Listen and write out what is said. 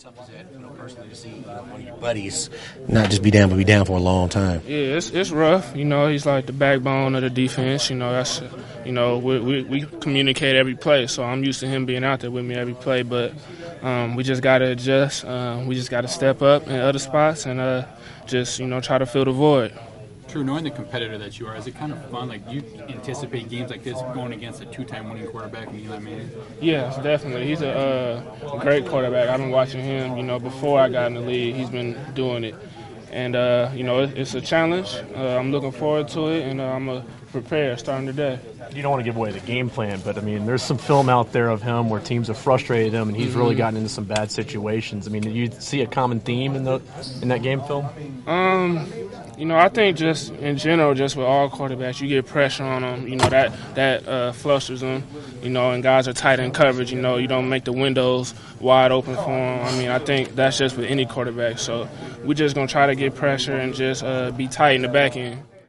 tough is that, personally to see one of your buddies not just be down, but be down for a long time? Yeah, it's rough. He's like the backbone of the defense. That's we communicate every play, so I'm used to him being out there with me every play. But we just got to adjust. We just got to step up in other spots and just try to fill the void. True, knowing the competitor that you are, is it kind of fun? Like, do you anticipate games like this going against a two-time winning quarterback in Eli Manning? Yes, definitely. He's a great quarterback. I've been watching him, before I got in the league. He's been doing it. And, it's a challenge. I'm looking forward to it, and I'm going to prepare starting today. You don't want to give away the game plan, but, there's some film out there of him where teams have frustrated him, and he's really gotten into some bad situations. Did you see a common theme in that game film? I think just in general, just with all quarterbacks, you get pressure on them. That flushes them. And guys are tight in coverage. You don't make the windows wide open for them. I think that's just with any quarterback. So we're just gonna try to get pressure and just be tight in the back end.